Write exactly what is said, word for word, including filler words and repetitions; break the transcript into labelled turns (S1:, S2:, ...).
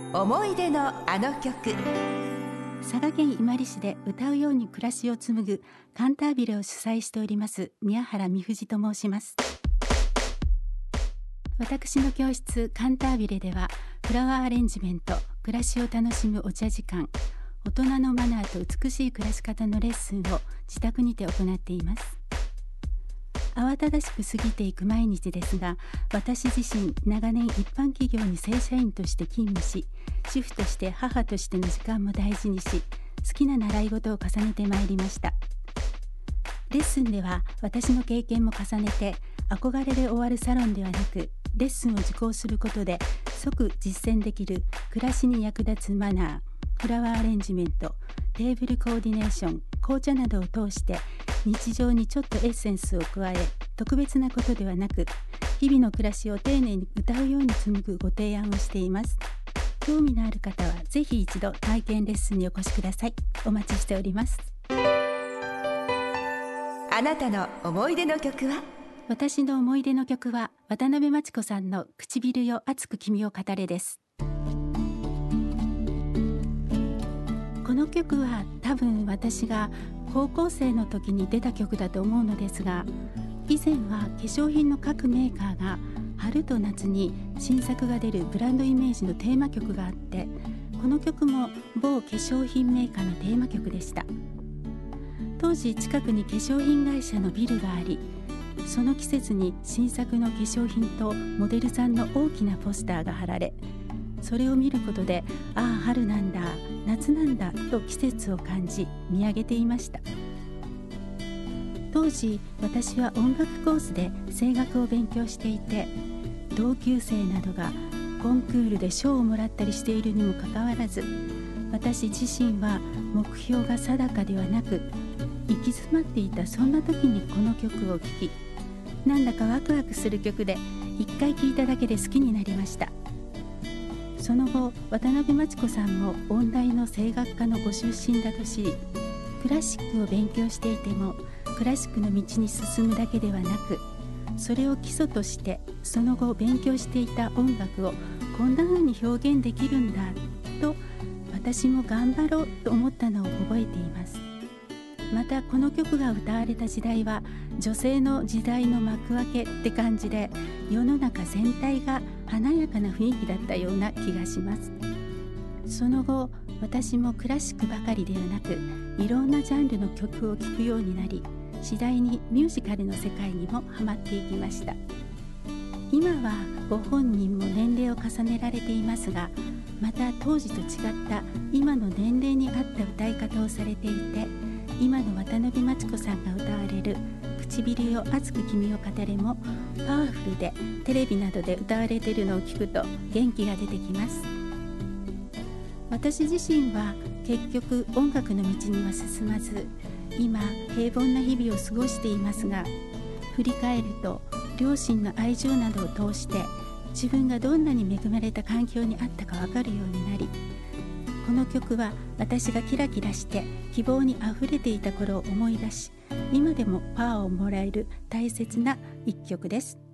S1: 思い出のあの曲。
S2: 佐賀県伊万里市で歌うように暮らしを紡ぐカンタービレを主催しております宮原美藤と申します。私の教室カンタービレではフラワーアレンジメント、暮らしを楽しむお茶時間、大人のマナーと美しい暮らし方のレッスンを自宅にて行っています。慌ただしく過ぎていく毎日ですが、私自身長年一般企業に正社員として勤務し、主婦として母としての時間も大事にし、好きな習い事を重ねてまいりました。レッスンでは私の経験も重ねて、憧れで終わるサロンではなく、レッスンを受講することで即実践できる暮らしに役立つマナー、フラワーアレンジメント、テーブルコーディネーション、紅茶などを通して日常にちょっとエッセンスを加え、特別なことではなく日々の暮らしを丁寧に歌うように紡ぐご提案をしています。興味のある方はぜひ一度体験レッスンにお越しください。お待ちしております。
S1: あなたの思い出の曲は？
S2: 私の思い出の曲は渡辺真知子さんの唇よ熱く君を語れです。この曲は多分私が高校生の時に出た曲だと思うのですが、以前は化粧品の各メーカーが春と夏に新作が出るブランドイメージのテーマ曲があって、この曲も某化粧品メーカーのテーマ曲でした。当時近くに化粧品会社のビルがあり、その季節に新作の化粧品とモデルさんの大きなポスターが貼られ、それを見ることで、ああ春なんだ、夏なんだと季節を感じ見上げていました。当時私は音楽コースで声楽を勉強していて、同級生などがコンクールで賞をもらったりしているにもかかわらず、私自身は目標が定かではなく行き詰まっていたそんな時にこの曲を聴き、なんだかワクワクする曲で一回聴いただけで好きになりました。その後渡辺真知子さんも音大の声楽科のご出身だと知り、クラシックを勉強していてもクラシックの道に進むだけではなく、それを基礎としてその後勉強していた音楽をこんな風に表現できるんだと、私も頑張ろうと思ったのを覚えています。またこの曲が歌われた時代は女性の時代の幕開けって感じで、世の中全体が華やかな雰囲気だったような気がします。その後私もクラシックばかりではなく、いろんなジャンルの曲を聴くようになり、次第にミュージカルの世界にもハマっていきました。今はご本人も年齢を重ねられていますが、また当時と違った今の年齢に合った歌い方をされていて、今の渡辺真知子さんが歌われる唇よ熱く君を語れもパワフルで、テレビなどで歌われているのを聞くと元気が出てきます。私自身は結局音楽の道には進まず、今平凡な日々を過ごしていますが、振り返ると両親の愛情などを通して自分がどんなに恵まれた環境にあったか分かるようになり、この曲は私がキラキラして希望にあふれていた頃を思い出し、今でもパワーをもらえる大切な一曲です。